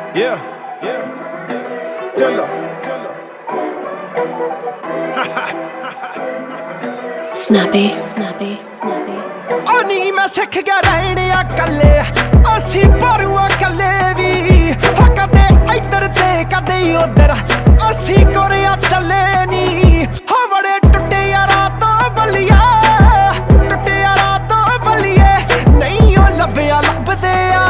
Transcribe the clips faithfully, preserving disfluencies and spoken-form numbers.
Yeah, yeah, Dilla, Dilla. Snappy, snappy, snappy. Oh ਨੀ ਮੈਂ ਸਿੱਖ ਗਿਆ ਰਹਿਣਿਆ ਕੱਲੇ ਅਸੀਂ ਪਰੂਆ ਕੱਲੇ ਵੀ ਹਾਂ ਕਦੇ ਇੱਧਰ ਤੇ ਕਦੇ ਉੱਧਰ ਅਸੀਂ ਕੋਰਿਆ ਚੱਲੇ ਨੀ ਹਾਂ ਬੜੇ ਟੁੱਟੇ ਯਾਰਾਂ ਤੋਂ ਬੱਲੀਆ ਟੁੱਟੇ ਯਾਰਾਂ ਤੋਂ ਬੱਲੀਏ ਨਹੀਂ ਉਹ ਲੱਭਿਆ ਲੱਭਦੇ ਆ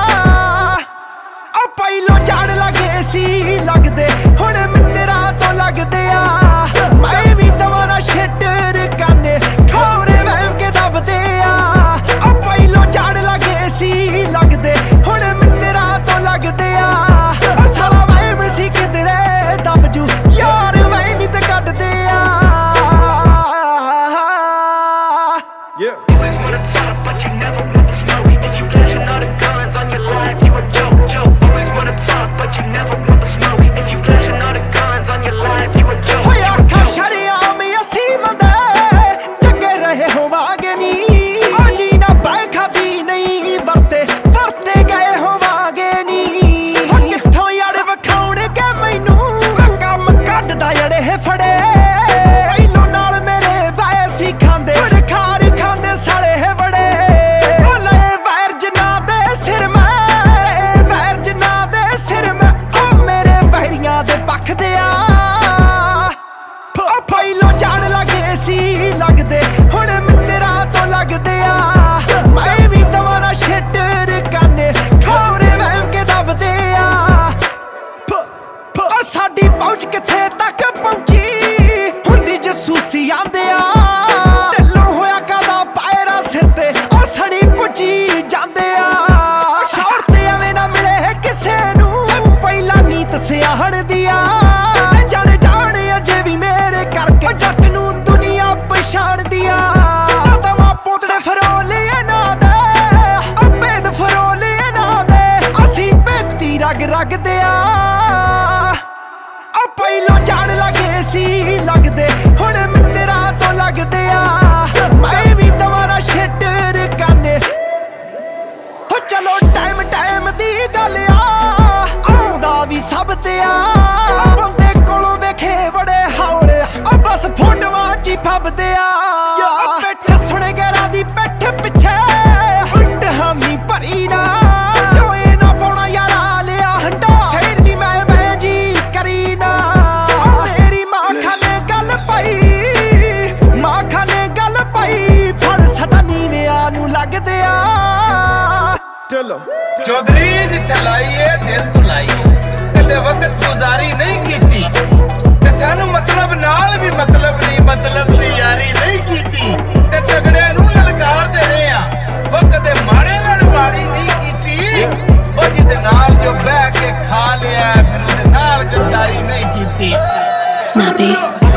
ਉਹ ਪਹਿਲੋਂ ਝਾੜ ਲੱਗੇ ਸੀ ਲੱਗਦੇ ਹੁਣ ਮਿੱਤਰਾਂ ਤੋਂ ਲੱਗਦੇ ਆ ਮੈਂ ਵੀ ਦੁਬਾਰਾ ਛੱਡਰ ਕਾਨੇ ਖੌਰੇ ਵਹਿਮ ਕੇ ਦੱਬਦੇ ਆ ਉਹ ਪਹਿਲੋਂ ਝਾੜ ਲੱਗੇ ਸੀ ਲੱਗਦੇ ਹੁਣ ਮਿੱਤਰਾਂ ਤੋਂ ਲੱਗਦੇ ਆ ਸਾਲਾ ਵਹਿਮ ਸੀ ਕਿਧਰੇ ਦੱਬ ਜੂ ਯਾਰ ਵਹਿਮ ਤੇ ਕੱਢਦੇ ਆ Yeah. ਸੀ ਲੱਗਦੇ ਹੁਣ ਮਿੱਤਰਾਂ ਤੋਂ ਲੱਗਦੇ ਆ ਮੈਂ ਵੀ ਦੁਬਾਰਾ ਛੱਡਰ ਕਾਨੇ ਖੌਰੇ ਵਹਿਮ ਕੇ ਦੱਬਦੇ ਆ ਉਹ ਸਾਡੀ ਪਹੁੰਚ ਕਿੱਥੇ ਤੱਕ ਪਹੁੰਚੀ ਹੁੰਦੀ ਜਸੂਸੀ ਆਂਦੇ ਆ ਢਿੱਲੋਂ ਹੋਇਆ ਕਾਦਾ ਪਾਇਰਾ ਸਿਰ ਤੇ ਉਹ ਸੜੀ ਪੁੱਜੀ ਜਾਂਦੇ ਆ ਸ਼ੌਰ ਤੇ ਐਵੇਂ ਨਾ ਮਿਲੇ ਕਿਸੇ ਨੂੰ ਪਹਿਲਾਂ ਨੀਤ ਸਿਆਹਣ ਦੀਆਂ ਜਾਣੇ ਜਾਣੇ ਅਜੇ ਵੀ ਮੇਰੇ ਕਰਕੇ ਜੱਟ ਨੂੰ ਪਛਾਣਦੀਆਂ ਦਮਾ ਪੋਤੜੇ ਫਰੋਲੇ ਨਾ ਦੇ ਅਪੇਦ ਫਰੋਲੇ ਨਾ ਦੇ ਅਸੀਂ ਬੇਤੀ ਰਗ ਰਗਦੇ ਆ ਉਹ ਪਹਿਲੋਂ ਝਾੜ ਲੱਗੇ ਸੀ ਲੱਗਦੇ ਹੁਣ ਮਿੱਤਰਾਂ ਤੋਂ ਲੱਗਦੇ ਆ ਮੈਂ ਵੀ ਦੁਬਾਰਾ ਛੱਡਰ ਕਾਨੇ ਹੋ ਚਲੋ ਟਾਈਮ ਟਾਈਮ ਦੀ ਗੱਲ ਆ ਆਉਂਦਾ ਵੀ ਸਭ ਤੇ ਆ ਬੰਦੇ ਕੋਲੋਂ ਵੇਖੇ ਬੜੇ ਹੌਲੇ ਆ ਬਸ ਫੋਟੋਆਂ ਚ ਹੀ ਫੱਬਦੇ ਆ ਪਿੱਠ ਸੁਣ ਗੈਰਾਂ ਦੀ ਪਿੱਠ ਪਿੱਛੇ ਉਲਟ ਹਾਮੀ ਭਰੀ ਨਾ ਓਏ ਨਾ ਪਾਉਣਾ ਯਾਰਾ ਲਿਆ ਹੰਡਾ ਫੇਰ ਵੀ ਮੈਂ ਮੈਂ ਜੀ ਕਰੀ ਨਾ ਮੇਰੀ ਮਾਂ ਖਾਨੇ ਗੱਲ ਪਈ ਮਾਂ ਖਾਨੇ ਗੱਲ ਪਈ ਫੜ ਸਦਾ ਨੀਵਿਆਂ ਨੂੰ ਲੱਗਦੇ ਆ ਚਲੋ ਚੌਧਰੀ ਦੀ ਚਲਾਈਏ ਦਿਲ ਤੋਂ ਲਾਈਏ ਕਦੇ ਵਕਤ ਗੁਜ਼ਾਰੀ ਨਹੀਂ ਕੀਤੀ ਤੇ ਸਾਨੂੰ ਮਤਲਬ ਨਾਲ ਵੀ ਮਤਲਬ ਨਹੀਂ ਮਤਲਬ ਦੀ ਯਾਰੀ ਨਹੀਂ ਕੀਤੀ ਤੇ ਤਗੜਿਆਂ ਨੂੰ ਲਲਕਾਰਦੇ ਰਹੇ ਆ ਉਹ ਕਦੇ ਮਾੜੇ ਨਾਲ ਮਾੜੀ ਨਹੀਂ ਕੀਤੀ ਉਹ ਜਿਹਦੇ ਨਾਲ ਜੋ ਬਹਿ ਕੇ ਖਾ ਲਿਆ ਫਿਰ ਉਹਦੇ ਨਾਲ ਗੱਦਾਰੀ ਨਹੀਂ ਕੀਤੀ Snappy.